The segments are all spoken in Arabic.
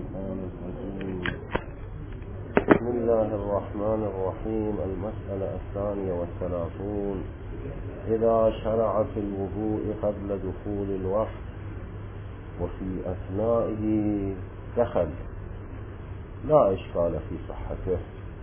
الشيطان الرجيم. بسم الله الرحمن الرحيم. المسألة 32. إذا شرع في الوضوء قبل دخول الوقت وفي أثنائه دخل لا إشكال في صحته،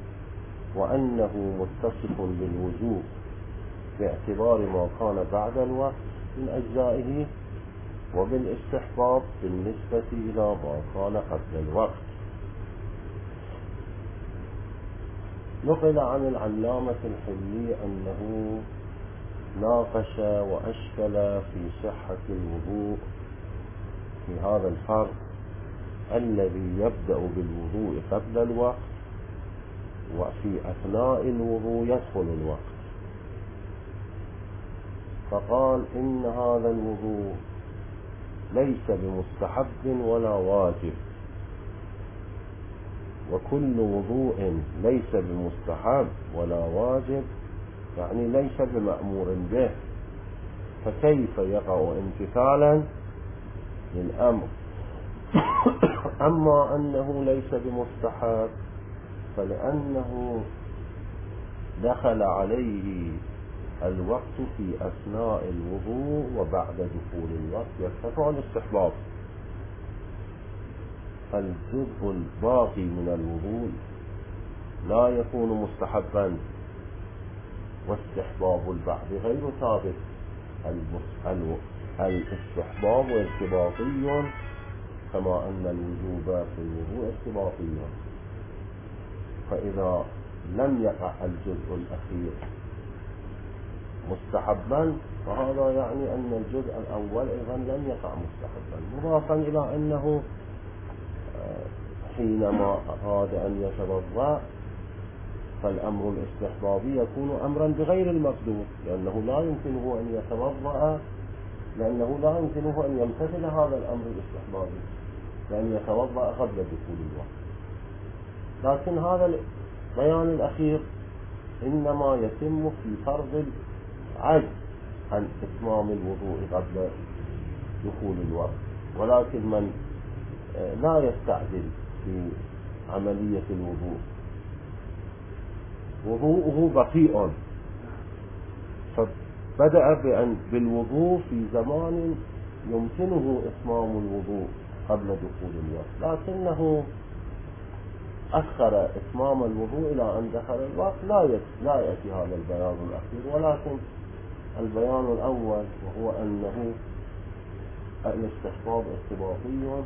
وأنه متصف بالوجوب باعتبار ما كان بعد الوقت من أجزائه، وبالاستحباب بالنسبة إلى ما كان قبل الوقت. نقل عن العلامة الحلي أنه ناقش وأشكل في صحة الوضوء في هذا الفرق الذي يبدأ بالوضوء قبل الوقت وفي أثناء الوضوء يدخل الوقت، فقال إن هذا الوضوء ليس بمستحب ولا واجب، وكل وضوء ليس بمستحب ولا واجب يعني ليس بمأمور به، فكيف يقع امتثالا للأمر؟ أما أنه ليس بمستحب فلأنه دخل عليه الوقت في أثناء الوضوء وبعد دخول الوقت يرتفع الاستحباب. الجزء الباقي من الوضوء لا يكون مستحبا، واستحباب البعض غير ثابت. الاستحباب ارتباطي كما أن الوجوب في الوضوء ارتباطي، فإذا لم يقع الجزء الأخير مستحبا فهذا يعني أن الجزء الأول أيضا لم يقع مستحبا، مضافا إلى أنه حينما أراد أن يتوضأ فالأمر الاستحبابي يكون أمرا بغير المقدور، لأنه لا يمكنه أن يتوضأ، لأنه لا يمكنه أن يمتثل هذا الأمر الاستحبابي لأن يتوضأ قبل دخول الوقت. لكن هذا البيان الأخير إنما يتم في فرض العجز عن إتمام الوضوء قبل دخول الوقت، ولكن من لا يستعجل في عملية الوضوء وضوءه بطيء، فبدأ بالوضوء في زمان يمكنه إتمام الوضوء قبل دخول الوقت، لكنه أخر إتمام الوضوء إلى أن دخل الوقت. لا يأتي هذا البيان الأخير، ولكن البيان الأول وهو أنه الاستحباب ارتباطي،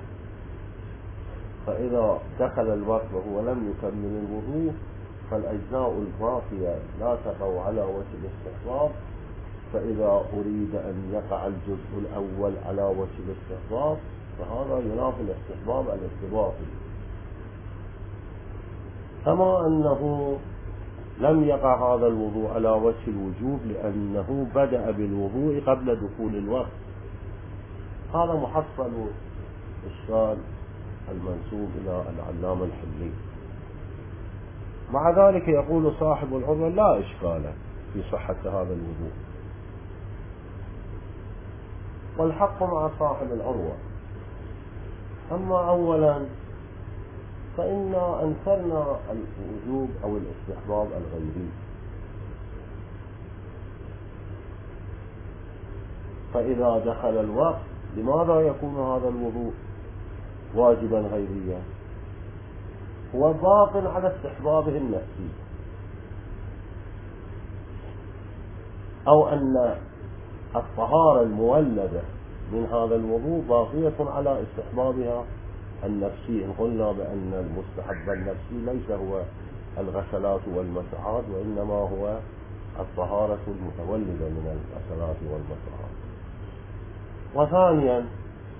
فإذا دخل الوقت وهو لم يكمل الوضوء فالأجزاء الباقية لا تقع على وجه الاستحباب، فإذا أريد أن يقع الجزء الأول على وجه الاستحباب فهذا ينافي الاستحباب الارتباطي. كما أنه لم يقع هذا الوضوء على وجه الوجوب لأنه بدأ بالوضوء قبل دخول الوقت. هذا محصل إشكال المنسوب إلى العلامة الحلي. مع ذلك يقول صاحب العروة لا إشكال في صحة هذا الوضوء، والحق مع صاحب العروة. أما أولا فإنا أنكرنا الوجوب أو الاستحباب الغيري، فإذا دخل الوقت لماذا يكون هذا الوضوء واجبا غيريا؟ هو باق على استحبابه النفسي، أو أن الطهارة المولدة من هذا الوضوء باقية على استحبابها النفسي، إن قلنا بأن المستحب النفسي ليس هو الغسلات والمسحات وإنما هو الطهارة المتولدة من الغسلات والمسحات. وثانيا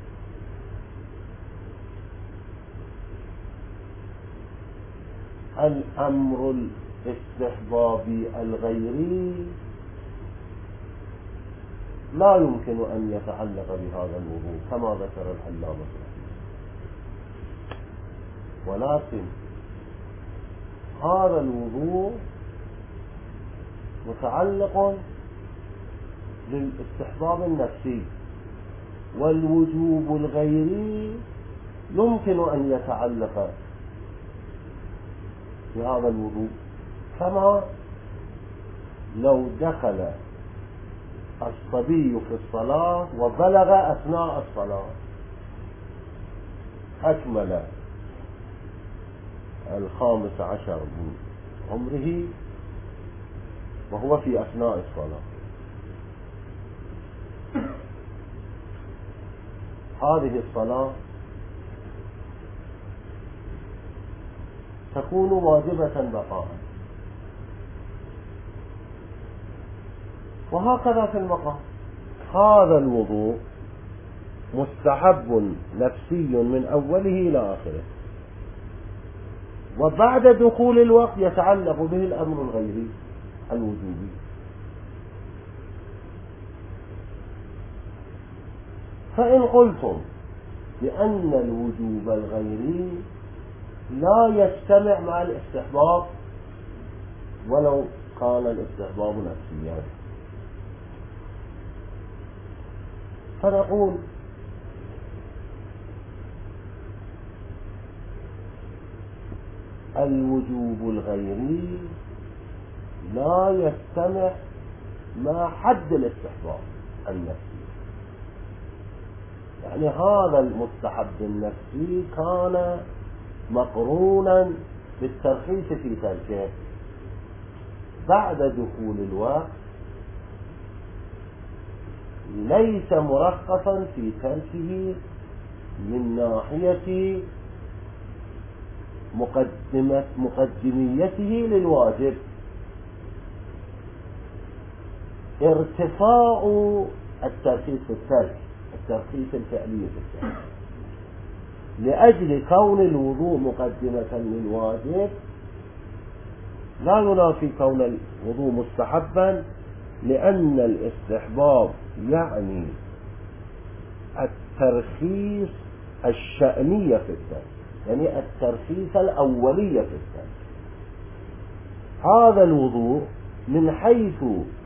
الأمر الاستحبابي الغيري لا يمكن أن يتعلق بهذا الوضوء كما ذكر العلامة، ولكن هذا الوضوء متعلق بالاستحباب النفسي، والوجوب الغيري يمكن أن يتعلق بهذا الوضوء، كما لو دخل الصبي في الصلاة وبلغ أثناء الصلاة، أكمل 15 من عمره وهو في أثناء الصلاة، هذه الصلاة تكون واجبة بقاء. وهكذا في المقام، هذا الوضوء مستحب نفسي من أوله إلى آخره، وبعد دخول الوقت يتعلق به الأمر الغيري الوجوبي. فإن قلتم بأن الوجوب الغيري لا يجتمع مع الاستحباب ولو كان الاستحباب نفسيا، فنقول الوجوب الغيري لا يجتمع مع حد الاستحباب النفسي، يعني هذا المستحب النفسي كان مقرونا بالترخيص في تركه، بعد دخول الوقت ليس مرخصا في تركه من ناحية مقدميته للواجب، ارتفاع الترخيص في الترك، الترخيص الفعلي في الترك، لأجل كون الوضوء مقدمة للواجب لا ينافي كون الوضوء مستحبا، لأن الاستحباب يعني الترخيص الشأنية في الترك، يعني الترخيص الأولية في الترك. هذا الوضوء من حيث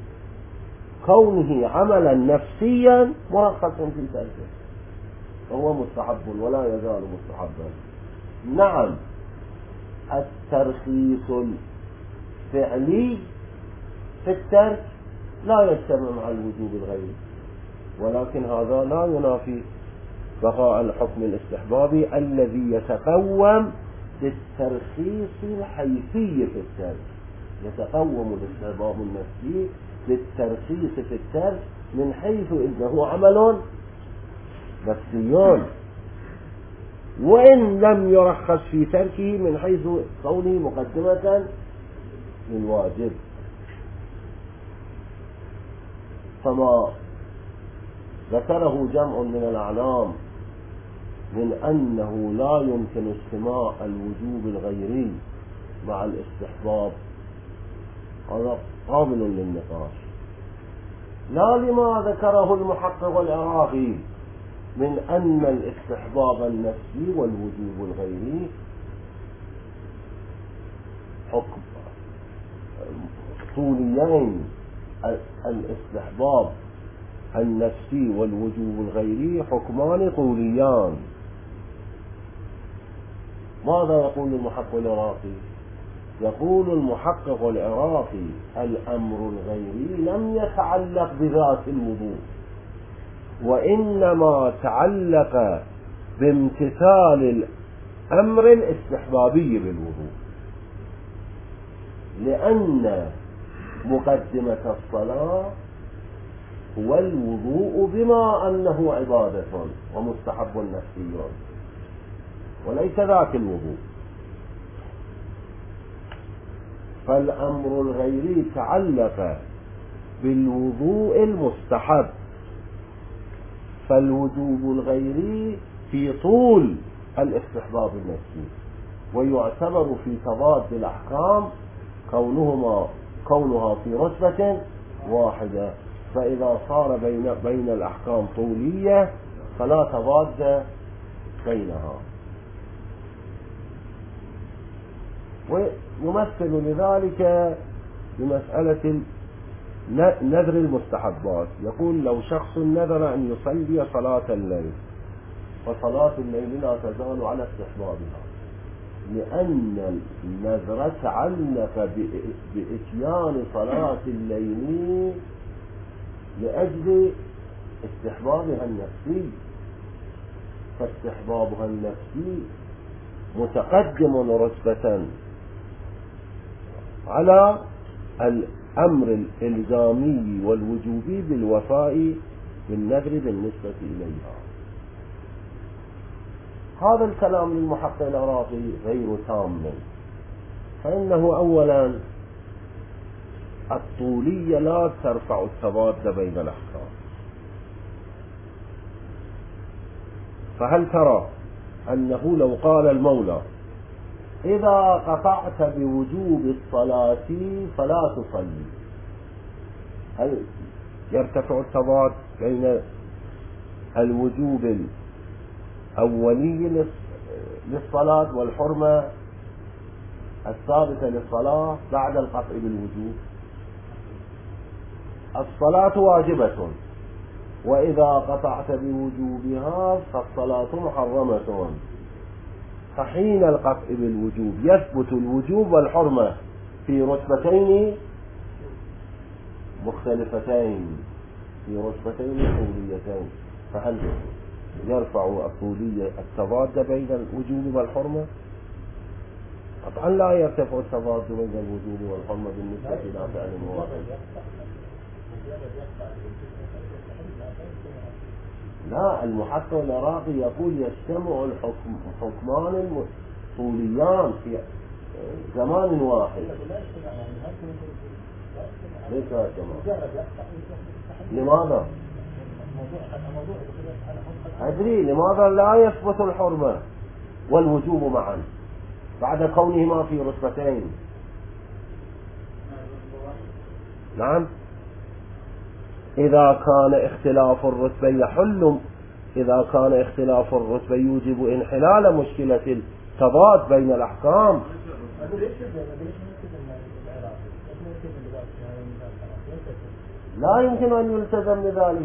كونه عملا نفسيا مرخص في تركه، فهو مستحب ولا يزال مستحبا. نعم، الترخيص الفعلي في الترك لا يجتمع مع الوجوب الغيري، ولكن هذا لا ينافي بقاء الحكم الاستحبابي الذي يتقوم بالترخيص الحيثي في الترك. يتقوم الاستحباب النفسي بالترخيص في الترك من حيث انه عمل نفسي، وإن لم يرخص في تركه من حيث كونه مقدمة للواجب. فما ذكره جمع من الأعلام من أنه لا يمكن اجتماع الوجوب الغيري مع الاستحباب هذا قابل للنقاش، لا لما ذكره المحقق العراقي من أن الاستحباب النفسي والوجوب الغيري حكم طوليين، الاستحباب النفسي والوجوب الغيري حكمان طوليان. ماذا يقول المحقق العراقي؟ يقول المحقق العراقي الأمر الغيري لم يتعلق بذات الوضوء، وإنما تعلق بامتثال الأمر الاستحبابي بالوضوء، لأن مقدمة الصلاة هو الوضوء بما أنه عبادة ومستحب نفسي، وليس ذاك الوضوء. فالأمر الغيري تعلق بالوضوء المستحب، فالوجوب الغيري في طول الاستحباب النفسي، ويعتبر في تضاد الأحكام كونها في رتبة واحدة، فإذا صار بين الأحكام طولية فلا تضاد بينها. ويمثل لذلك بمسألة نذر المستحبات. يقول لو شخص نذر أن يصلي صلاة الليل فصلاة الليل لا تزال على استحبابها، لأن النذر تعلق بإتيان صلاة الليل لأجل استحبابها النفسي، فاستحبابها النفسي متقدم رتبة على الأمر الإلزامي والوجوبي بالوفاء بالنذر بالنسبة إليها. هذا الكلام للمحقق العراقي غير تام، فإنه أولا الطولية لا ترفع التضاد بين الأحكام. فهل ترى أنه لو قال المولى إذا قطعت بوجوب الصلاة فلا تصلي، هل يرتفع التضاد بين الوجوب الأولي للصلاة والحرمة الثابتة للصلاة بعد القطع بالوجوب؟ الصلاة واجبة، وإذا قطعت بوجوبها فالصلاة محرمة، فحين القطع بالوجوب يثبت الوجوب والحرمة في رتبتين مختلفتين، في رتبتين طوليتين، فهل يرفع الطولية التضاد بين الوجوب والحرمة؟ طبعا لا يرتفع التضاد بين الوجوب والحرمة بالنسبة إلى فعل واحد. لا، المحقق العراقي يقول يجتمع الحكمان الطوليان في زمان واحد. ليس هكذا. لماذا؟ أدري لماذا لا يثبت الحرمة والوجوب معا بعد كونهما في رتبتين؟ نعم، إذا كان اختلاف الرتبة يحل، إذا كان اختلاف الرتبة يوجب انحلال مشكلة التضاد بين الأحكام. لا يمكن أن يلتزم بذلك،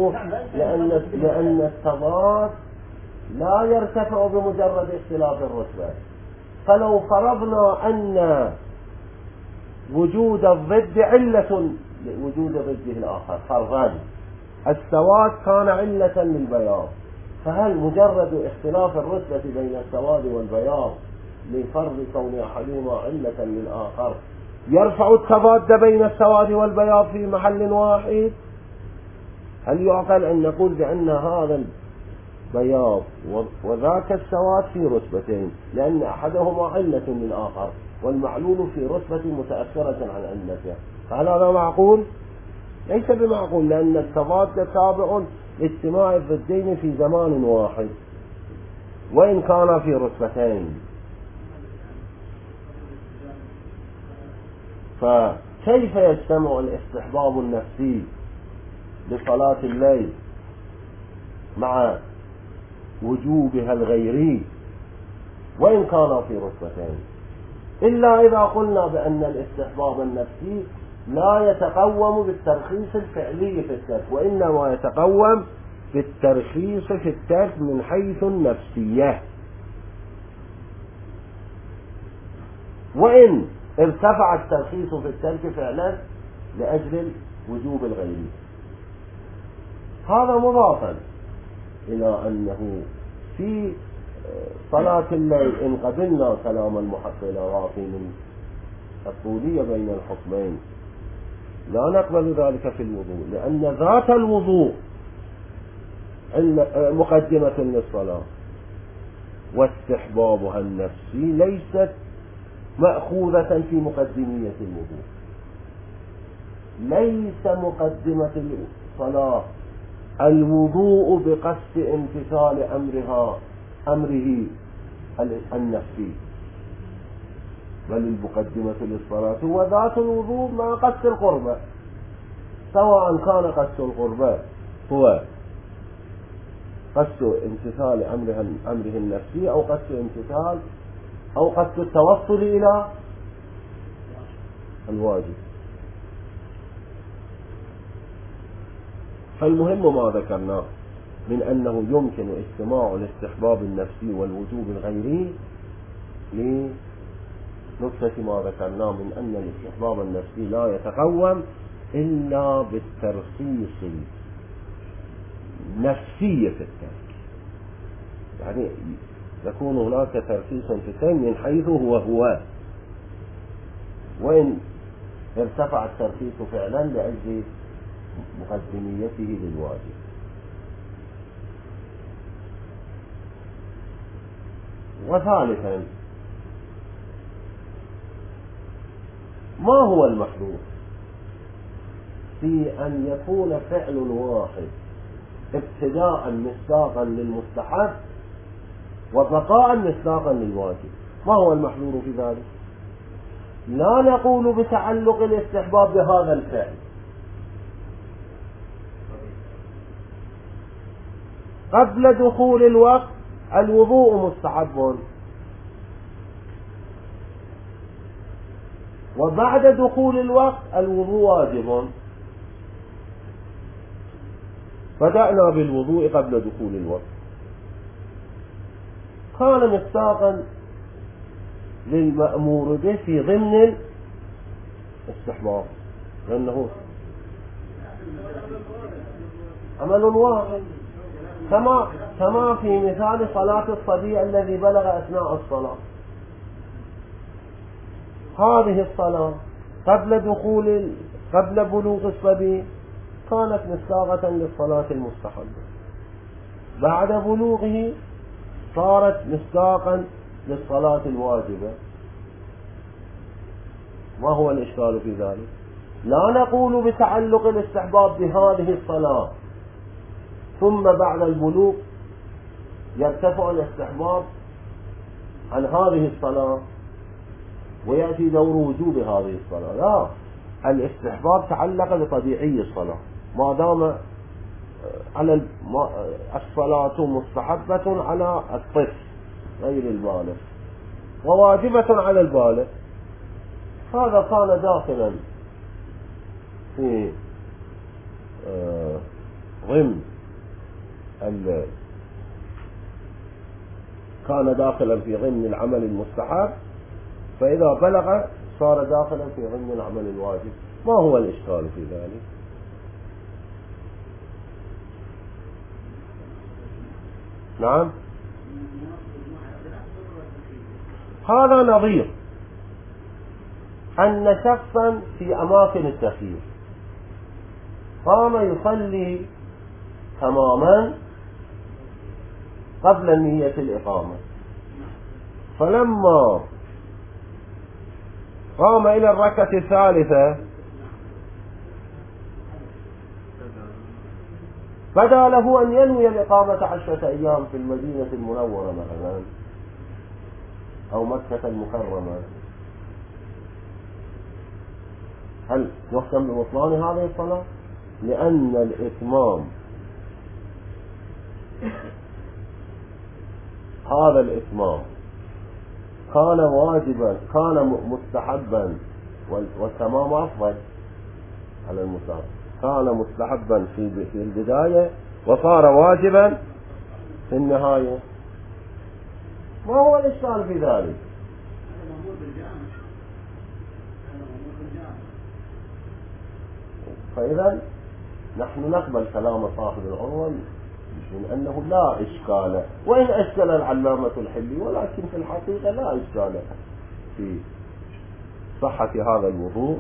لأن التضاد لا يرتفع بمجرد اختلاف الرتبة. فلو فرضنا أن وجود الضد علة لوجود ضده الآخر، فرضان السواد كان علة للبياض، فهل مجرد اختلاف الرتبة بين السواد والبياض لفرض كون أحدهما علة للآخر يرفع التضاد بين السواد والبياض في محل واحد؟ هل يعقل أن نقول بأن هذا البياض وذاك السواد في رتبتين لأن أحدهما علة للآخر والمعلول في رتبة متأثرة عن علته؟ فهل هذا معقول؟ ليس بمعقول، لأن التضاد تابع لاجتماع الضدين في زمان واحد وإن كان في رتبتين. فكيف يجتمع الاستحباب النفسي لصلاة الليل مع وجوبها الغيري وإن كان في رتبتين؟ إلا إذا قلنا بأن الاستحباب النفسي لا يتقوم بالترخيص الفعلي في الترك، وإنما يتقوم بالترخيص في الترك من حيث النفسية، وإن ارتفع الترخيص في الترك فعلا لأجل وجوب الغيري. هذا مضافا إلى أنه في صلاة الليل إن قبلنا كلام المحقق العراقي من الطولية بين الحكمين لا نقبل ذلك في الوضوء، لأن ذات الوضوء مقدمة للصلاة، واستحبابها النفسي ليست مأخوذة في مقدمية الوضوء. ليس مقدمة الصلاة الوضوء بقصد امتثال أمره النفسي، بل المقدمة للصلاة هو ذات الوضوء مع قصد القربة، سواء كان قصد القربة هو قصد امتثال أمره النفسي أو قصد امتثال أو قصد التوصل إلى الواجب. فالمهم ما ذكرناه من أنه يمكن اجتماع الاستحباب النفسي والوجوب الغيري لنقطة ما ذكرناه من أن الاستحباب النفسي لا يتقوم إلا بالترخيص نفسية الترك، يعني يكون هناك ترخيص في الترك من حيث هو، وإن ارتفع الترخيص فعلا لأجل مقدميته للواجب. وثالثا، ما هو المحظور في أن يكون فعل واحد ابتداء مصداقا للمستحب وبقاء مصداقا للواجب؟ ما هو المحظور في ذلك؟ لا نقول بتعلق الاستحباب بهذا الفعل، قبل دخول الوقت الوضوء مستحب، وبعد دخول الوقت الوضوء واجب. بدأنا بالوضوء قبل دخول الوقت، كان مصداقا للمأمور به في ضمن الاستحباب، لأنه عمل واحد، كما في مثال صلاة الصبي الذي بلغ أثناء الصلاة. هذه الصلاة قبل بلوغ الصبي كانت مصداقة للصلاة المستحبة، بعد بلوغه صارت مصداقا للصلاة الواجبة. ما هو الإشكال في ذلك؟ لا نقول بتعلق الاستحباب بهذه الصلاة ثم بعد البلوغ يرتفع الاستحباب عن هذه الصلاة ويأتي دور وجوب هذه الصلاة. لا، الاستحباب تعلق بطبيعي الصلاة، ما دام على الصلاة مستحبة على الطفل غير البالغ وواجبة على البالغ. هذا كان داخلا في ضمن العمل المستحب، فإذا بلغ صار داخلا في ضمن العمل الواجب. ما هو الإشكال في ذلك؟ نعم، هذا نظير أن شخصا في أماكن التخيير قام يصلي تماما قبل نية الإقامة، فلما قام إلى الركعة الثالثة بدا له أن ينوي الإقامة 10 أيام في المدينة المنورة مثلا أو مكة المكرمة. هل يحكم ببطلان هذه الصلاة؟ لأن الإتمام، هذا الإتمام كان واجبا، كان مستحبا، والتمام أفضل على المسافر، كان مستحبا في البداية وصار واجبا في النهاية. ما هو الإشكال في ذلك؟ فإذا نحن نقبل كلام صاحب العروة من أنه لا إشكال، وإن أشكل العلامة الحلي، ولكن في الحقيقة لا إشكال في صحة هذا الوضوء.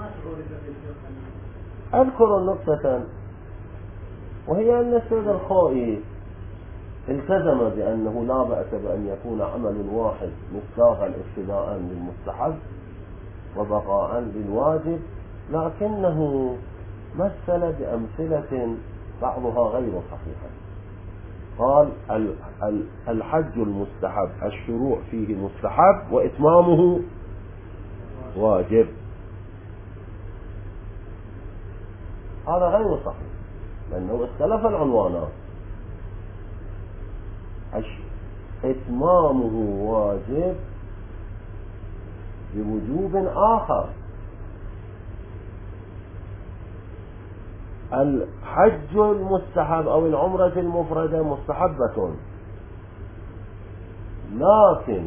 أذكر نقطة، وهي أن السيد الخوئي التزم بأنه لا بأس بأن يكون عمل واحد مصداقا ابتداء للمستحب وبقاء للواجب، لكنه مثل بأمثلة بعضها غير صحيحة. قال الحج المستحب الشروع فيه مستحب وإتمامه واجب. هذا غير صحيح، لأنه اختلف العنوانات. إتمامه واجب بوجوب آخر، الحج المستحب أو العمرة المفردة مستحبة، لكن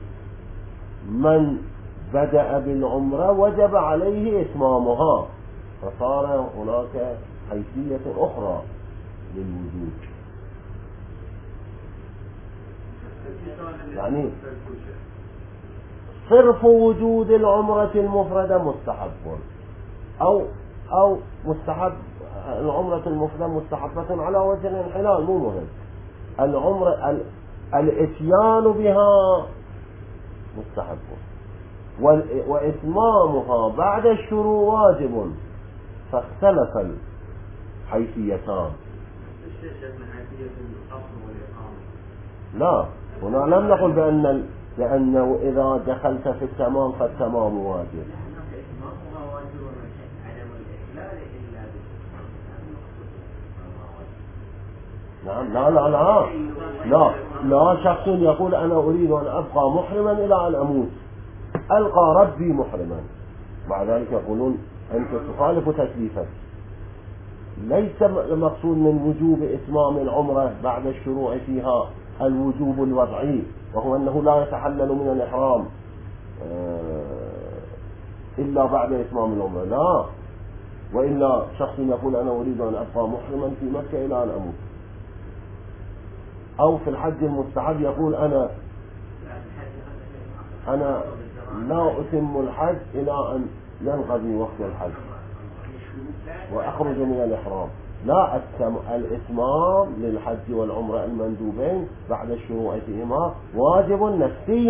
من بدأ بالعمرة وجب عليه إتمامها، فصار هناك حيثية أخرى للوجود. يعني صرف وجود العمرة المفردة مستحب، أو مستحب العمرة المفردة مستحبة على وجه الانحلال، مو مهم. العمرة الاتيان بها مستحب، وإتمامها بعد الشروع واجب، فاختلف الحيثيتان. لا، هنا لم نقل بأنه إذا دخلت في التمام فالتمام واجب. نعم، لا لا لا لا لا شخص يقول أنا أريد أن أبقى محرما إلى أن أموت، ألقى ربي محرما، مع ذلك يقولون أنت تخالف تكليفك. ليس المقصود من وجوب إتمام العمرة بعد الشروع فيها الوجوب الوضعي، وهو أنه لا يتحلل من الإحرام إلا بعد إتمام العمرة، لا. وإلا شخص يقول أنا أريد أن أبقى محرما في مكة إلى أن أموت، أو في الحج المستحب يقول أنا لا أتم الحج إلى أن ينقضي وقت الحج وأخرج من الإحرام. لا، الإتمام للحج والعمرة المندوبين بعد الشروع فيهما واجب نفسي،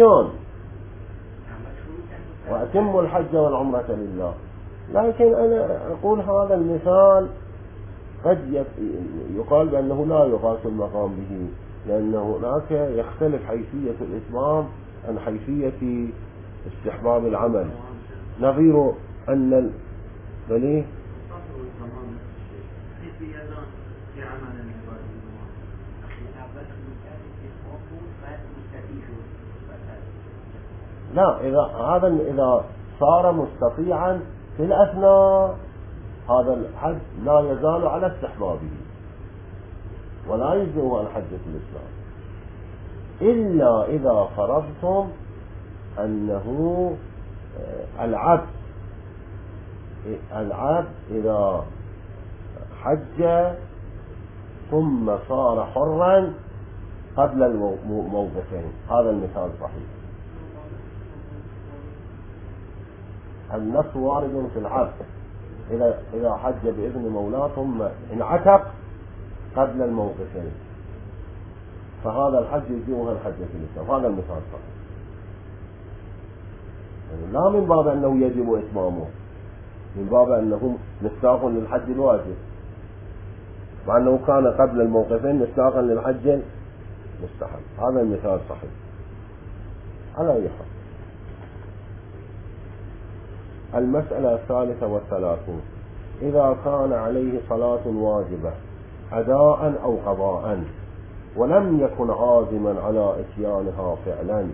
وأتم الحج والعمرة لله. لكن أنا أقول هذا المثال قد يقال بأنه لا يقاس المقام به، لأن هناك يختلف حيثية الإتمام عن حيثية استحباب العمل. نظير أن بليه لا، إذا صار مستطيعا في الأثناء هذا الحج لا يزال على استحبابه ولا يجزئه عن حجة الإسلام، إلا إذا فرضتم أنه العبد إذا حج ثم صار حرا قبل الموقفين، هذا المثال صحيح. النص وارد في العبد إذا حج بإذن مولاه ثم انعتق قبل الموقفين، فهذا الحج يجيبها الحجة في الإسلام، هذا المثال صحيح. يعني لا من باب أنه يجب إتمامه، من باب أنه مصداق للحج الواجب، مع أنه كان قبل الموقفين مصداقا للحج المستحب. هذا المثال صحيح على أي حال. المسألة 33: إذا كان عليه صلاة واجبة أداء أو قضاء ولم يكن عازما على إتيانها فعلا،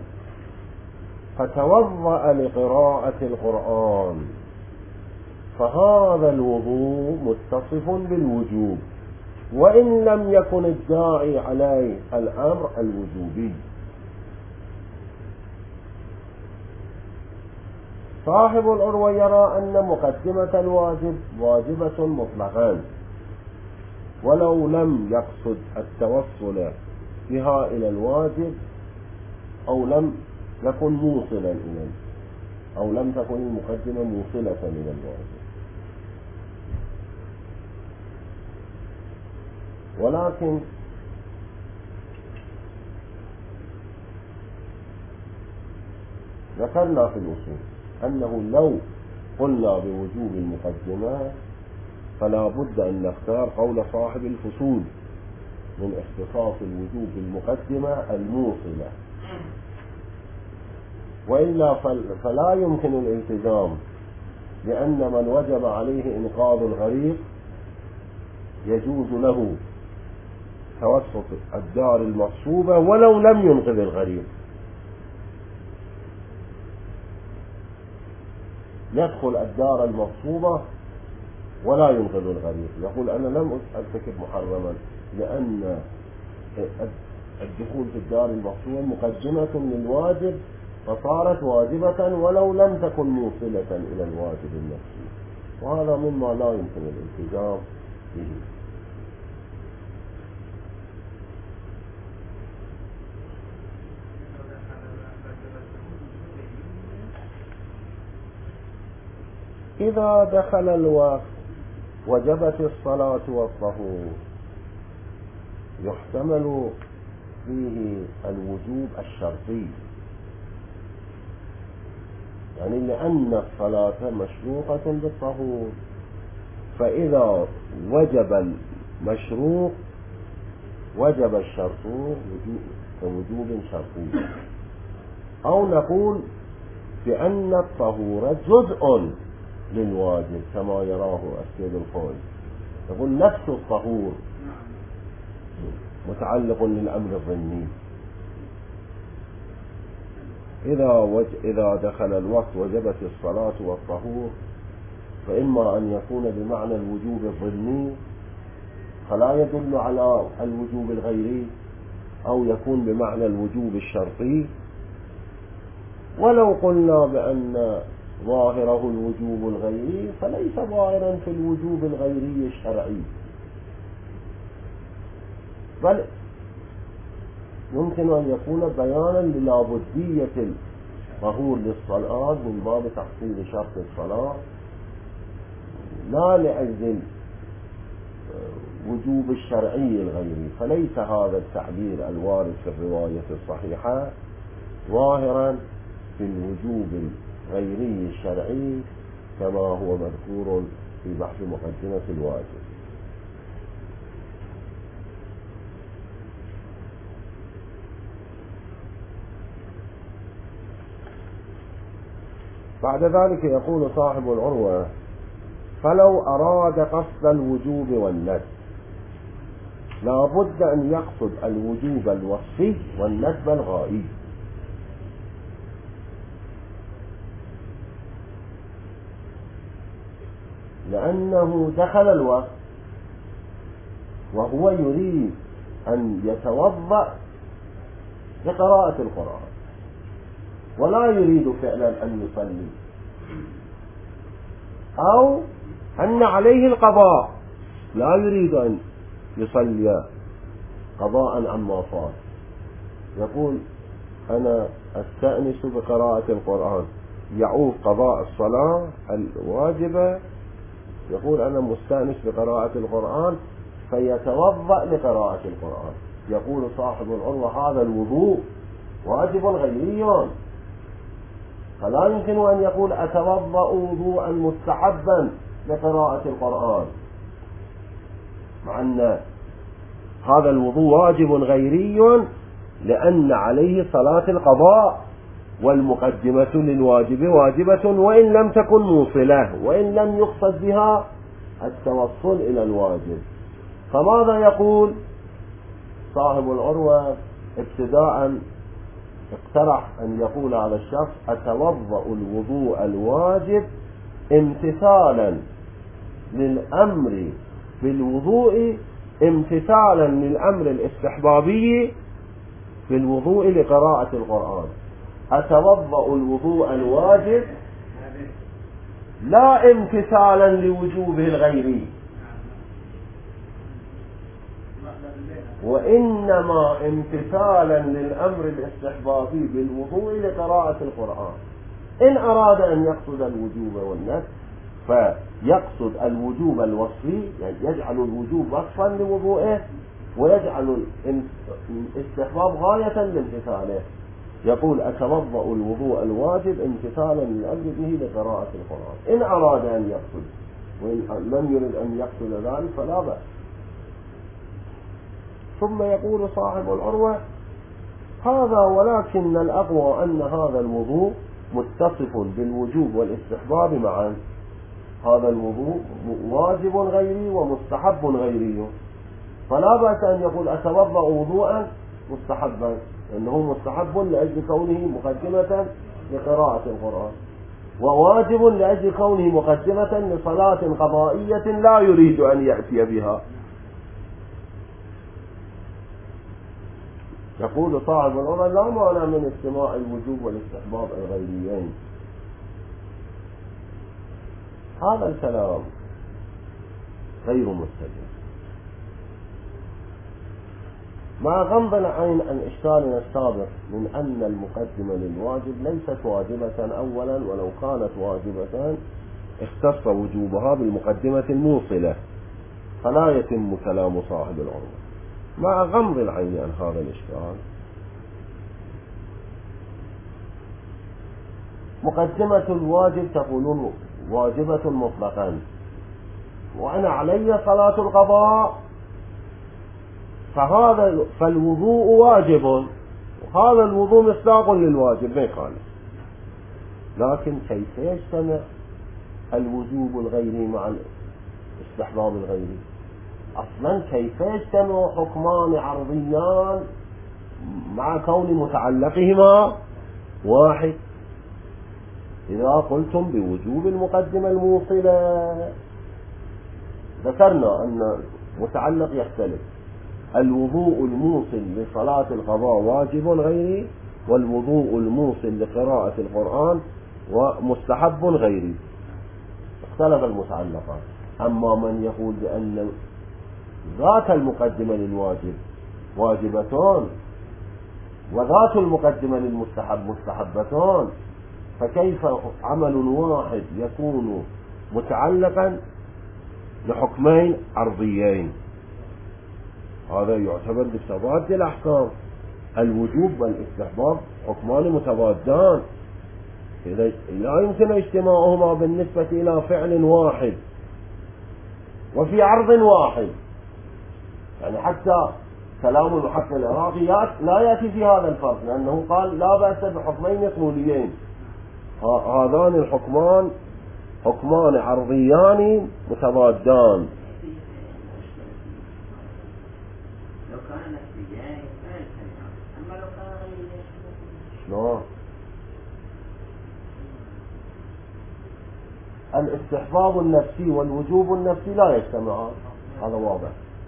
فتوضأ لقراءة القرآن، فهذا الوضوء متصف بالوجوب، وإن لم يكن الداعي عليه الأمر الوجوبي. صاحب العروة يرى أن مقدمة الواجب واجبة مطلقا، ولو لم يقصد التوصل بها إلى الواجب، أو لم يكن موصلا إليه، أو لم تكن المقدمة موصلة إلى الواجب. ولكن ذكرنا في الأصول أنه لو قلنا بوجوب المقدمة فلا بد أن نختار قول صاحب الفصول من اختصاص الوجوب بالمقدمة الموصلة، وإلا فلا يمكن الالتزام، لأن من وجب عليه إنقاذ الغريق يجوز له توسط الدار المغصوبة ولو لم ينقذ الغريق، يدخل الدار المغصوبة ولا ينقذ الغريق. يقول أنا لم أرتكب محرما لأن الدخول في الدار المقصودة مقدمة للواجب فصارت واجبة ولو لم تكن موصلة إلى الواجب النفسي، وهذا مما لا يمكن الالتزام به. إذا دخل الوقت وجبت الصلاة والطهور يحتمل فيه الوجوب الشرطي، يعني لأن الصلاة مشروطة بالطهور، فإذا وجب المشروط وجب الشرط كوجوب شرطي. أو نقول بأن الطهور جزء للواجب كما يراه السيد الخوي، يقول نفس الطهور متعلق للأمر الضمني. إذا دخل الوقت وجبت الصلاة والطهور، فإما أن يكون بمعنى الوجوب الضمني فلا يدل على الوجوب الغيري، أو يكون بمعنى الوجوب الشرطي. ولو قلنا بأن ظاهره الوجوب الغيري فليس ظاهرا في الوجوب الغيري الشرعي، بل يمكن أن يكون بيانا للابدية الظهور للصلاة من باب تحصيل شرط الصلاة، لا لأجل وجوب الشرعي الغيري. فليس هذا التعبير الوارد في الرواية الصحيحة ظاهرا في الوجوب الغيري الشرعي كما هو مذكور في بحث مقدمة الواجب. بعد ذلك يقول صاحب العروة: فلو أراد قصد الوجوب والندب لا بد أن يقصد الوجوب الوصفي والندب الغائي، لأنه دخل الوقت وهو يريد أن يتوضأ لقراءة القرآن ولا يريد فعلا أن يصلي، أو أن عليه القضاء لا يريد أن يصلي قضاء عما فات. يقول أنا أستأنس بقراءة القرآن، يعوق قضاء الصلاة الواجبة، يقول أنا مستأنس بقراءة القرآن فيتوضأ لقراءة القرآن. يقول صاحب العروة هذا الوضوء واجب غيري، فلا يمكن أن يقول أتوضأ وضوءا مستحبا لقراءة القرآن، مع أن هذا الوضوء واجب غيري لأن عليه صلاة القضاء، والمقدمة للواجب واجبة وإن لم تكن موصلة، وإن لم يقصد بها التوصل إلى الواجب. فماذا يقول صاحب العروة؟ ابتداء اقترح أن يقول هذا الشخص أتوضأ الوضوء الواجب امتثالا للأمر بالوضوء، امتثالا للأمر الاستحبابي في الوضوء لقراءة القرآن. أتوضأ الوضوء الواجب لا امتثالا لوجوبه الغيري، وإنما امتثالا للأمر الاستحبابي بالوضوء لقراءة القرآن. إن أراد أن يقصد الوجوب والندب فيقصد الوجوب الوصفي، يعني يجعل الوجوب وصفا لوضوئه ويجعل الاستحباب غاية لامتثاله. يقول أتوضأ الوضوء الواجب امتثالا للأمر به لقراءة القرآن. إن أراد أن يقصد، وإن لم يرد أن يقصد ذلك فلا بأس. ثم يقول صاحب العروة: هذا ولكن الأقوى أن هذا الوضوء متصف بالوجوب والاستحباب معا. هذا الوضوء واجب غيري ومستحب غيري، فلا بأس أن يقول أتوضأ وضوءا مستحبا، لأنه مستحب لأجل كونه مقدمة لقراءة القرآن. وواجب لأجل كونه مقدمة لصلاة قضائية لا يريد أن يأتي بها. يقول صاحب الأمر لا معنى من اجتماع الوجوب والاستحباب الغيريين. هذا الكلام غير مستجاب. مع غمض العين عن إشكالنا السابق من أن المقدمة للواجب ليست واجبة أولا، ولو كانت واجبة اختص وجوبها بالمقدمة الموصلة فلا يتم كلام صاحب العروة. مع غمض العين عن هذا الإشكال، مقدمة الواجب تقولون واجبة مطلقا، وأنا علي صلاة القضاء، فالوضوء واجب، وهذا الوضوء مصداق للواجب ما يخالف. لكن كيف يجتمع الوجوب الغيري مع الاستحباب الغيري؟ أصلا كيف يجتمع حكمان عرضيان مع كون متعلقهما واحد؟ إذا قلتم بوجوب المقدمة الموصلة، ذكرنا أن متعلق يختلف. الوضوء الموصل لصلاة القضاء واجب غيري، والوضوء الموصل لقراءة القرآن ومستحب غيري. اختلف المتعلقات. أما من يقول بأن ذات المقدمة للواجب واجبتان وذات المقدمة للمستحب مستحبتان، فكيف عمل واحد يكون متعلقا لحكمين عرضيين؟ هذا يعتبر بتضاد الأحكام. الوجوب والاستحباب حكمان متضادان، لا يمكن اجتماعهما بالنسبة إلى فعل واحد وفي عرض واحد. يعني حتى كلام المحقق العراقي لا يأتي في هذا الفرق، لأنه قال لا بأس بحكمين طوليين. هذان الحكمان حكمان عرضيان متضادان. لو كان نفسيان ما يجتمعان، أما لو كان غيريان شلون؟ الاستحباب النفسي والوجوب النفسي لا يجتمعان، هذا واضح.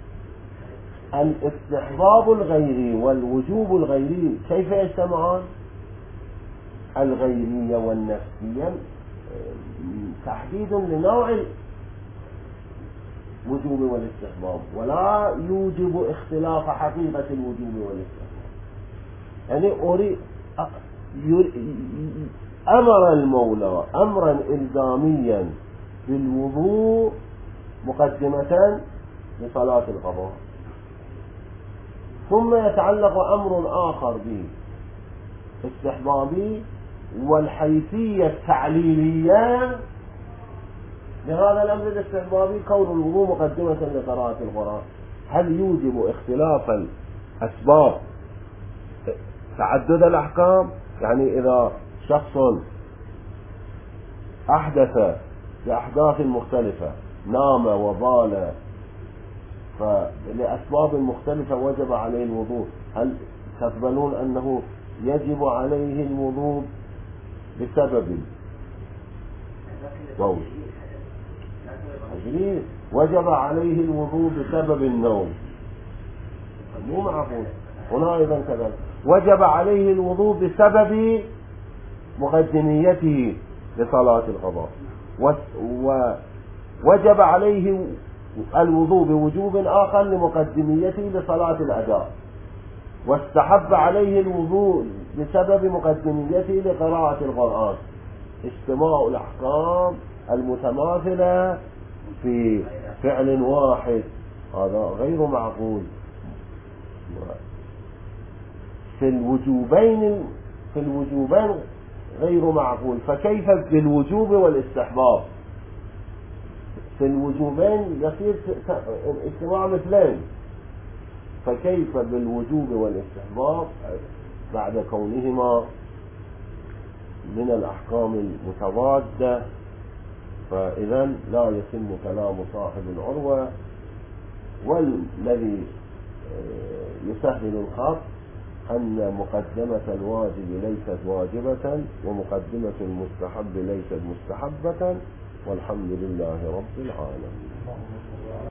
الاستحباب الغيري والوجوب الغيري كيف يجتمعان؟ الغيرية والنفسية تحديد لنوع الوجوب والاستحباب، ولا يوجب اختلاف حقيقة الوجوب والاستحباب. يعني أمر المولى أمرا إلزاميا بالوضوء مقدمة لصلاة القضاء، ثم يتعلق أمر آخر به استحبابي والحيثية التعليلية لهذا الأمر الاستحبابي كون الوضوء مقدمة لقراءة القرآن. هل يوجب اختلاف الأسباب تعدد الأحكام؟ يعني إذا شخص أحدث بأحداث مختلفة، نام وبال، فلأسباب مختلفة وجب عليه الوضوء، هل تقبلون أنه يجب عليه الوضوء بسبب موت؟ وجب عليه الوضوء بسبب النوم، مو معقول. هنا أيضا كذلك وجب عليه الوضوء بسبب مقدميته لصلاة القضاء، ووجب عليه الوضوء بوجوب آخر لمقدميته لصلاة الأداء، واستحب عليه الوضوء بسبب مقدميته لقراءة القرآن. اجتماع الأحكام المتماثلة في فعل واحد هذا غير معقول. في الوجوبين غير معقول، فكيف بالوجوب والاستحباب؟ في الوجوبين يصير اجتماع مثلين، فكيف بالوجوب والاستحباب بعد كونهما من الأحكام المتضادة؟ فإذا لا يتم كلام صاحب العروة. والذي يسهل الخط أن مقدمة الواجب ليست واجبة ومقدمة المستحب ليست مستحبة، والحمد لله رب العالمين.